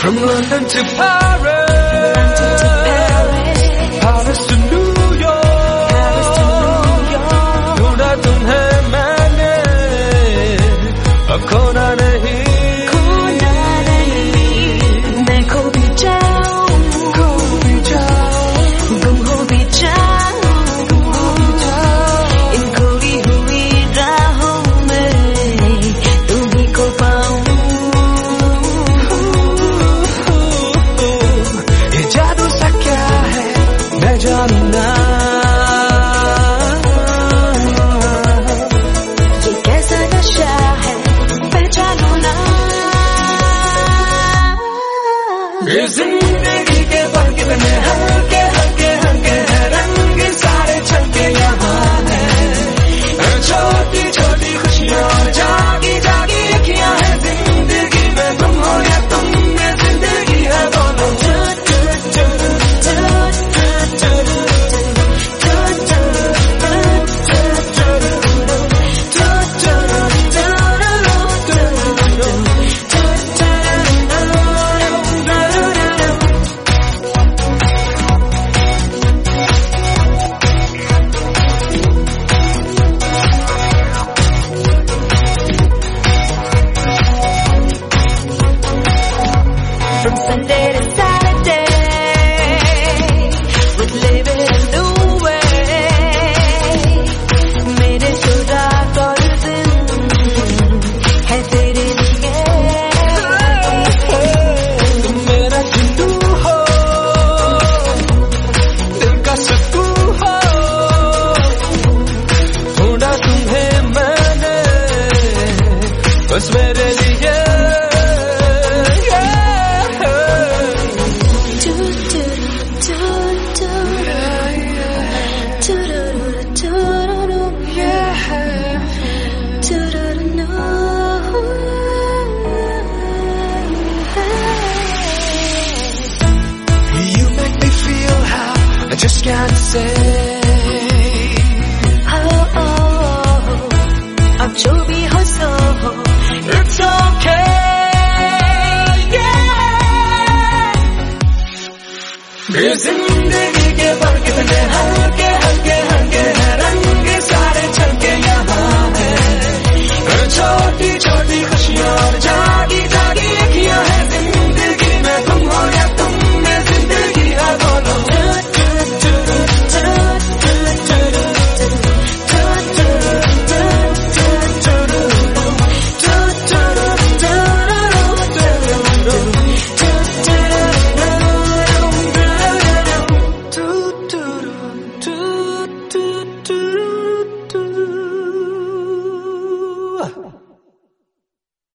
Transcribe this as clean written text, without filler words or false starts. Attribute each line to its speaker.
Speaker 1: From London to Paris, Paris to New York, दूल्हा तुम्हें मैंने खोना नहीं,
Speaker 2: मैं खो भी जाऊं, गुम हो भी जाऊं, इन खोई हुई राहों में तुम्हीं को पाऊं।
Speaker 1: ये जादू सा क्या है मैं जानूं ना,
Speaker 2: ये कैसा नशा है पहचानो ना।
Speaker 1: ये जिंदगी के पल कितने हल्के हल्के हल्के हैं, रंग सारे छलके यहाँ हैं, छोटी छोटी खुशियाँ और जागी जागी अखियाँ हैं। जिंदगी में तुम हो या तुम में जिंदगी है दोनों।
Speaker 2: From Sunday to Saturday, we're living a new way. मेरे जो रात और दिन है तेरे लिए।
Speaker 1: तुम मेरा जुनू हो, दिल का सुकून हो, ढूंढा तुम्हें मैंने बस मेरे लिए। You make me feel how I just can't say.
Speaker 2: अब जो भी हो सो हो,
Speaker 1: It's okay, yeah. ये जिंदगी के पल कितने हल्के